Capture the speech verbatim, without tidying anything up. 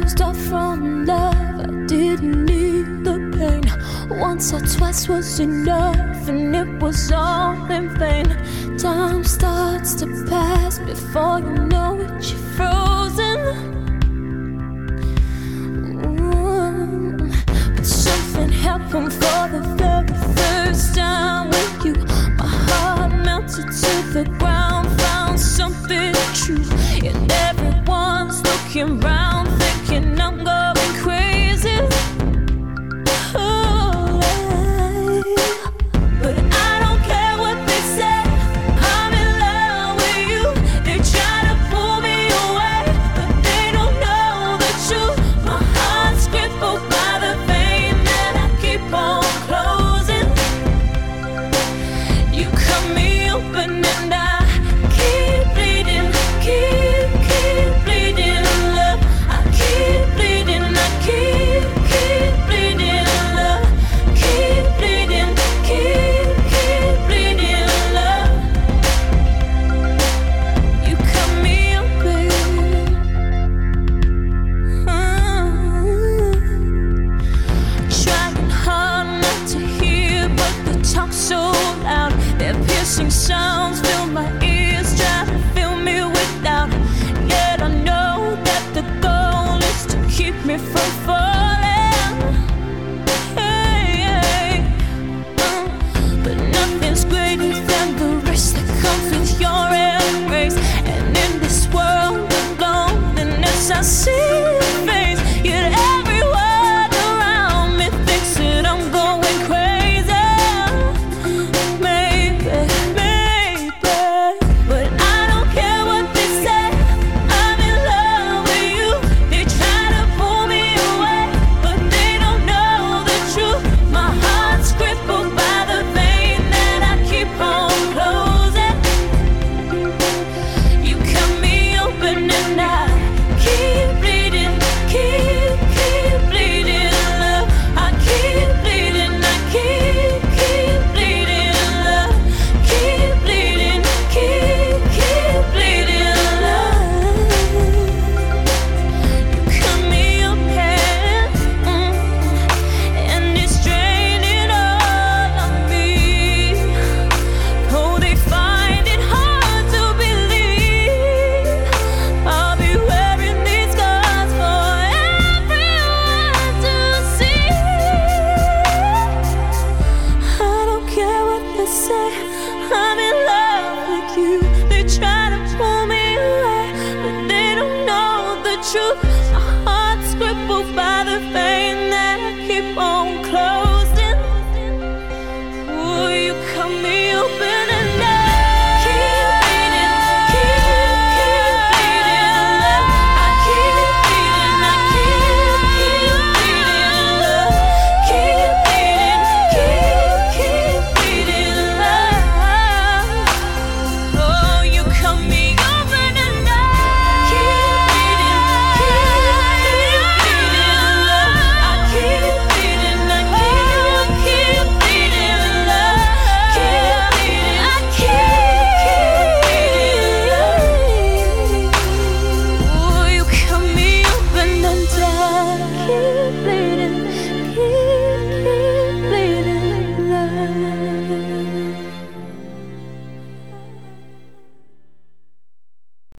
start from love. I didn't need the pain. Once or twice was enough, and it was all in vain. Time starts to pass before you know it, you're frozen. Ooh. But something happened for the very first time with you. My heart melted to the ground, found something true. And everyone's looking round, thinking I'm gonna